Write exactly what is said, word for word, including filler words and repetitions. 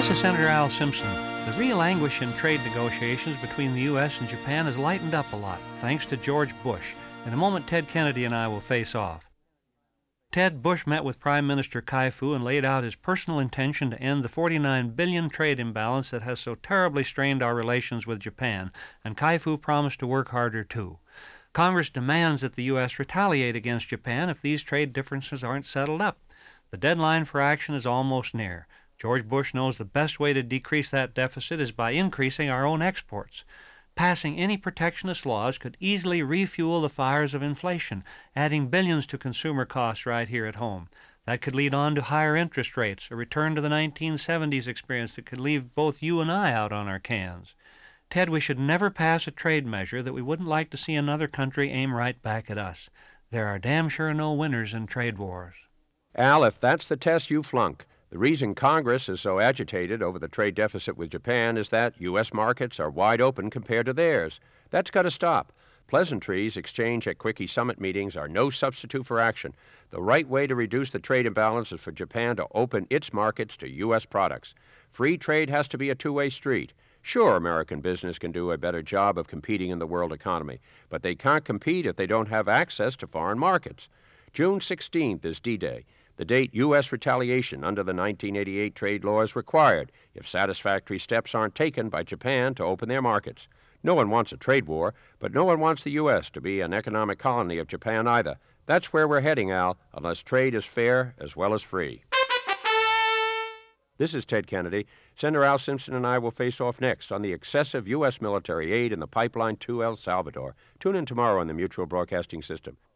This is Senator Al Simpson. The real anguish in trade negotiations between the U S and Japan has lightened up a lot, thanks to George Bush. In a moment, Ted Kennedy and I will face off. Ted Bush met with Prime Minister Kai-fu and laid out his personal intention to end the forty-nine billion dollars trade imbalance that has so terribly strained our relations with Japan, and Kai-fu promised to work harder too. Congress demands that the U S retaliate against Japan if these trade differences aren't settled up. The deadline for action is almost near. George Bush knows the best way to decrease that deficit is by increasing our own exports. Passing any protectionist laws could easily refuel the fires of inflation, adding billions to consumer costs right here at home. That could lead on to higher interest rates, a return to the nineteen seventies experience that could leave both you and I out on our cans. Ted, we should never pass a trade measure that we wouldn't like to see another country aim right back at us. There are damn sure no winners in trade wars. Al, if that's the test, you flunk. The reason Congress is so agitated over the trade deficit with Japan is that U S markets are wide open compared to theirs. That's got to stop. Pleasantries exchanged at Quickie Summit meetings are no substitute for action. The right way to reduce the trade imbalance is for Japan to open its markets to U S products. Free trade has to be a two-way street. Sure, American business can do a better job of competing in the world economy, but they can't compete if they don't have access to foreign markets. June sixteenth is D-Day. The date U S retaliation under the nineteen eighty-eight trade law is required if satisfactory steps aren't taken by Japan to open their markets. No one wants a trade war, but no one wants the U S to be an economic colony of Japan either. That's where we're heading, Al, unless trade is fair as well as free. This is Ted Kennedy. Senator Al Simpson and I will face off next on the excessive U S military aid in the pipeline to El Salvador. Tune in tomorrow on the Mutual Broadcasting System.